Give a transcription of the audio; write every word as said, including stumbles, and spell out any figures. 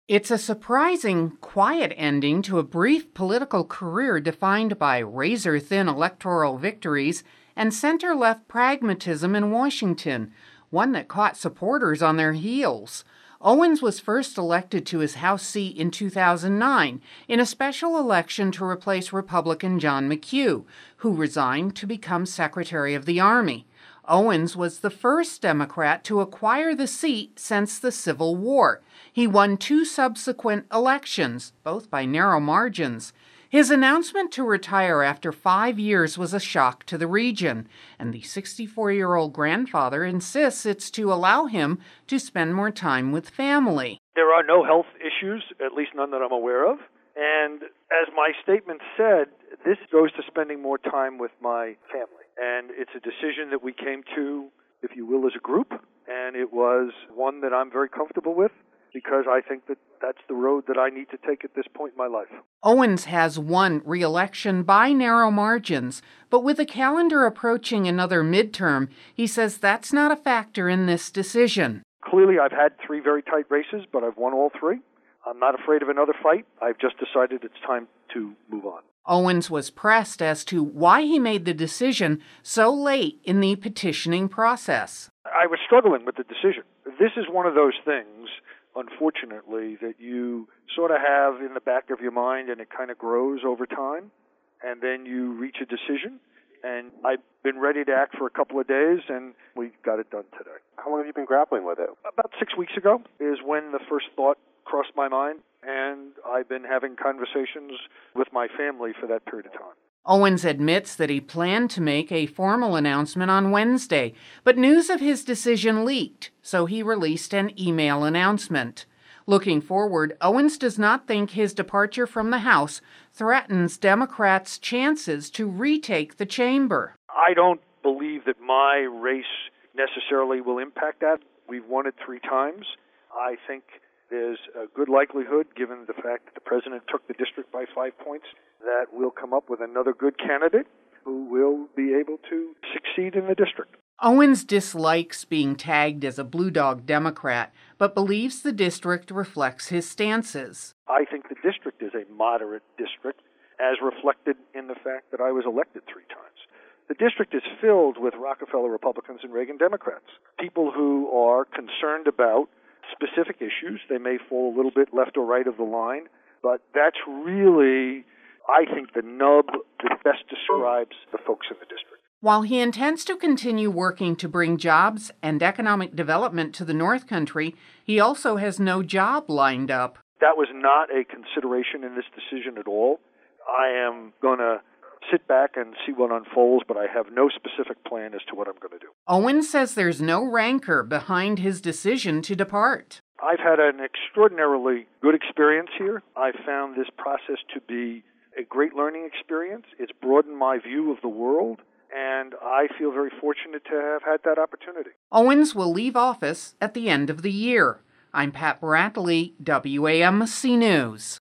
It's a surprising, quiet ending to a brief political career defined by razor-thin electoral victories and center-left pragmatism in Washington, one that caught supporters on their heels. Owens was first elected to his House seat in two thousand nine in a special election to replace Republican John McHugh, who resigned to become Secretary of the Army. Owens was the first Democrat to acquire the seat since the Civil War. He won two subsequent elections, both by narrow margins. His announcement to retire after five years was a shock to the region, and the sixty-four-year-old grandfather insists it's to allow him to spend more time with family. There are no health issues, at least none that I'm aware of. And as my statement said, this goes to spending more time with my family. And it's a decision that we came to, if you will, as a group. And it was one that I'm very comfortable with because I think that that's the road that I need to take at this point in my life. Owens has won re-election by narrow margins, but with a calendar approaching another midterm, he says that's not a factor in this decision. Clearly, I've had three very tight races, but I've won all three. I'm not afraid of another fight. I've just decided it's time to move on. Owens was pressed as to why he made the decision so late in the petitioning process. I was struggling with the decision. This is one of those things, unfortunately, that you sort of have in the back of your mind and it kind of grows over time, and then you reach a decision. And I've been ready to act for a couple of days, and we got it done today. How long have you been grappling with it? About six weeks ago is when the first thought crossed my mind, and I've been having conversations with my family for that period of time. Owens admits that he planned to make a formal announcement on Wednesday, but news of his decision leaked, so he released an email announcement. Looking forward, Owens does not think his departure from the House threatens Democrats' chances to retake the chamber. I don't believe that my race necessarily will impact that. We've won it three times. I think there's a good likelihood, given the fact that the president took the district by five points, that we'll come up with another good candidate who will be able to succeed in the district. Owens dislikes being tagged as a blue dog Democrat, but believes the district reflects his stances. I think the district is a moderate district, as reflected in the fact that I was elected three times. The district is filled with Rockefeller Republicans and Reagan Democrats, people who are concerned about specific issues. They may fall a little bit left or right of the line, but that's really, I think, the nub that best describes the folks in the district. While he intends to continue working to bring jobs and economic development to the North Country, he also has no job lined up. That was not a consideration in this decision at all. I am going to sit back and see what unfolds, but I have no specific plan as to what I'm going to do. Owens says there's no rancor behind his decision to depart. I've had an extraordinarily good experience here. I've found this process to be a great learning experience. It's broadened my view of the world, and I feel very fortunate to have had that opportunity. Owens will leave office at the end of the year. I'm Pat Bradley, W A M C News.